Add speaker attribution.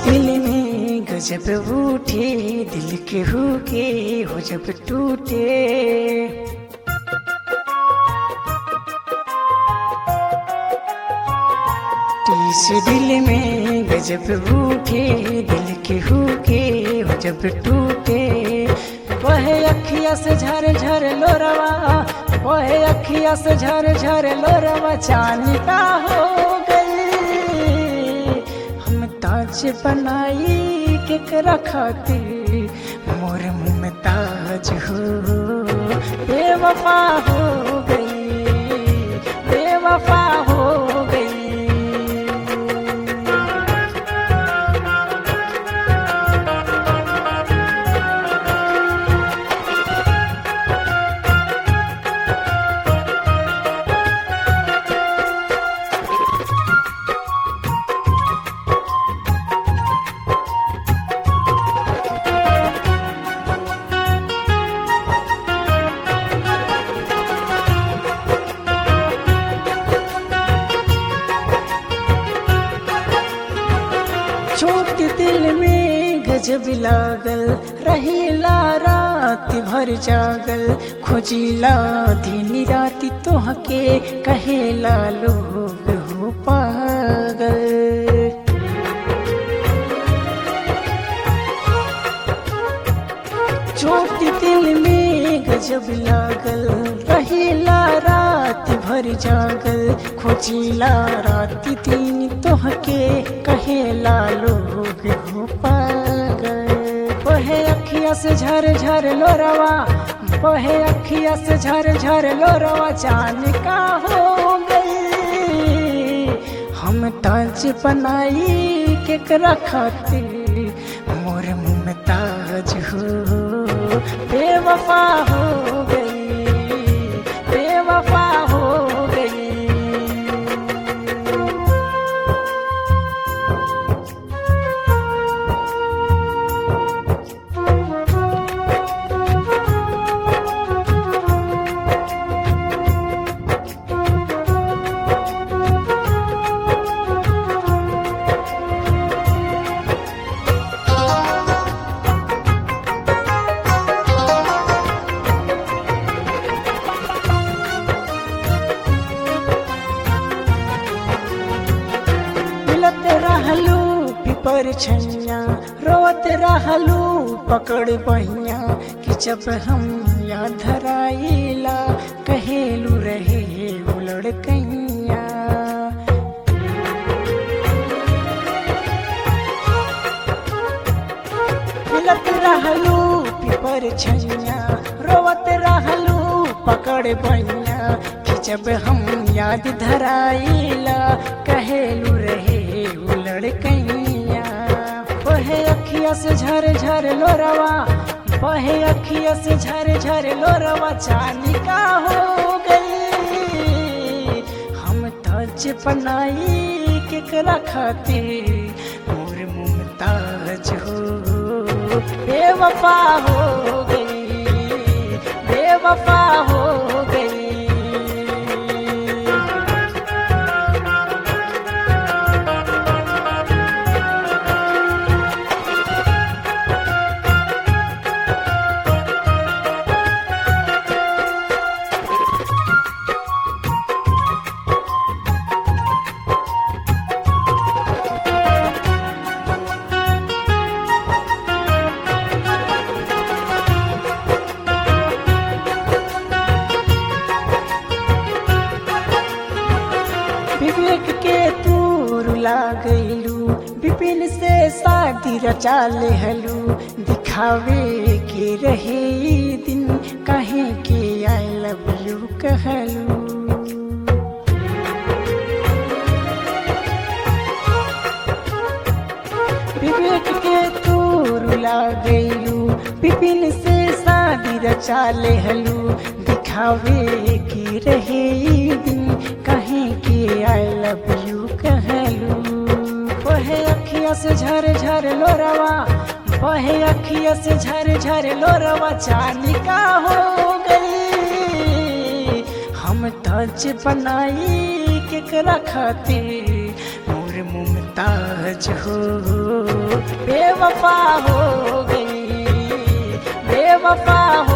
Speaker 1: दिल में गजब उठे, दिल के हुके हो जब टूटे। टीस दिल में गजब उठे, दिल के हुके हो जब टूटे। वह अखिया से झर झर लोरवा, वह अखिया से झर झर लोरवा चांद का हो गई। हम ताज बनाई केकरा खातिर, मोर मुमताज हो बेवफा हो गई, बेवफा हो गई। चोट दिल में गजब लागल, रहीला रात भर जागल। खोजिला दिन रात तोहके, कहेला लोग हो पागल। चोट दिल में गजब लागल, रहीला रात भर जागल। खोजिला रात दिन तोहके, कहेला लोग हो पागल। बहे अखिया से झर झर लोरवा, बहे अखिया से झर झर लोरवा जान का हो गई। हम ताज बनाई केकरा खातिर, मोर मुमताज हो बेवफा हो गई, बेवफा हो गई। रहलू पिपर छैया, रोत रहलू पकड़ बहिया। कि जब हम याद धराइला, कहेलू रहे उलड़ कैया। मिलत रहलू पिपर छैया, रोत रहलू पकड़ बहिया। कि जब हम याद धराइला, कहेलू रहे उलड़ कैया। बहे अखिया से झर झर लोरवा, बहे अखिया से झर झर लोरवा चांद का हो गई। हम ताज बनाई केकरा खातिर, मोर मुमताज हो बेवफा हो गई, बेवफा हो गई। विवेक के तू रुला गईलू, विपिन से शादी रचा लेहलू। दिखावे के रहे दिन, कहे के आई लव यू कहलू। विवेक के तू रुला गईलू, विपिन से शादी रचा लेहलू। दिखावे के रहे दिन, कहे के आई लव यू कहलू। बहे अखिया से झर झर लोरवा, बहे अखिया से झर झर लोरवा चांद का हो गई। हम ताज बनाई केकरा खातिर, मोर मुमताज हो बेवफा हो गई बेवफा हो